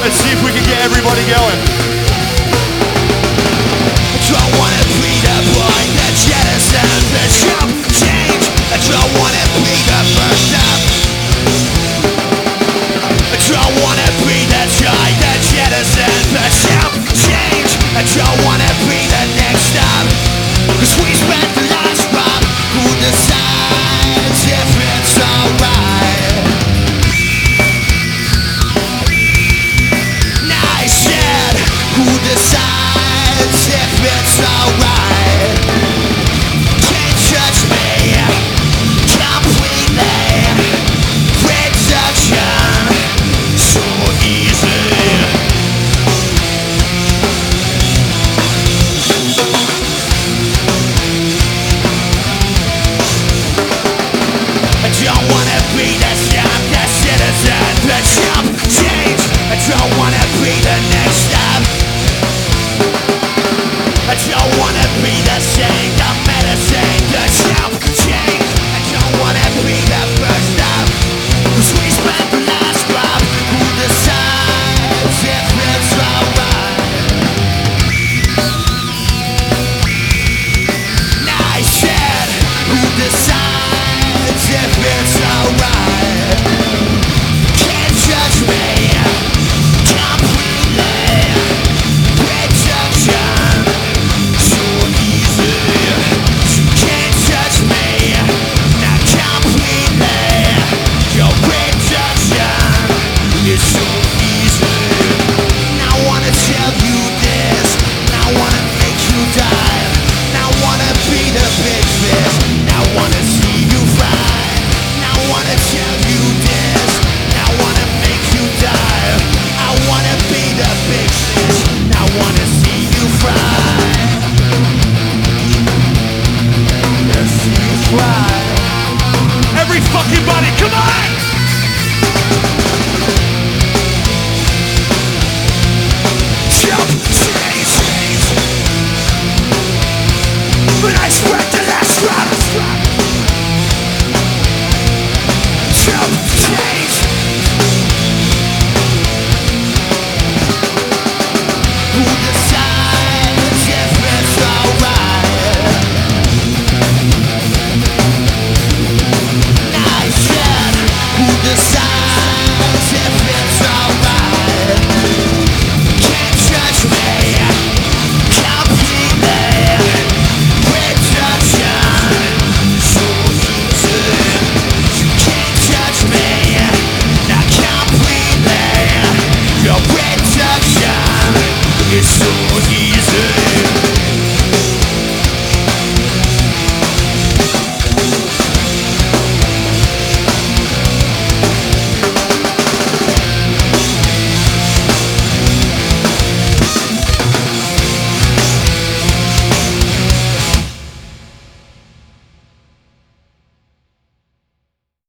Let's see if we can get everybody going. I don't wanna be the boy that jettisons the jump change. I don't wanna be the first up. I don't wanna be the guy that jettisons the jump change. I don't wanna be the next up. Cause we spent the last run. Who decides if it's alright? Nice shit. Who decides if it's alright?